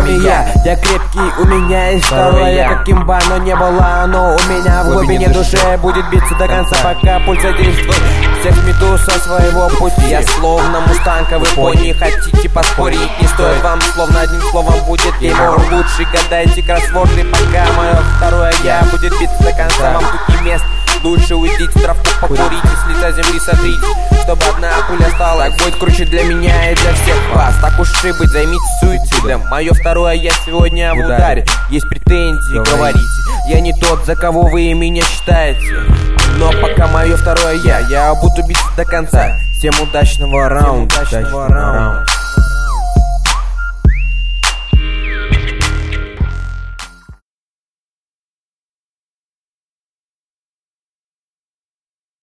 вами я крепкий, у меня есть второе я. Как имба, но не было оно у меня в глубине души. Будет биться до конца, пока пульс задействует. Всех смету со своего пути. Я словно мустанка, вы пони. Хотите поспорить, не стоит вам. Словно одним словом будет геймор. Лучше гадайте кроссворды, пока мое второе я будет биться до конца. Вам тут не место. Лучше уйдите в травку, покурите, с лица земли сотрите, чтобы одна пуля стала. Так будет круче для меня и для всех вас. Так уж и быть, займитесь суицидом. Мое второе я сегодня в ударе. Есть претензии, говорите. Я не тот, за кого вы меня считаете. Но пока мое второе я буду биться до конца. Всем удачного раунда.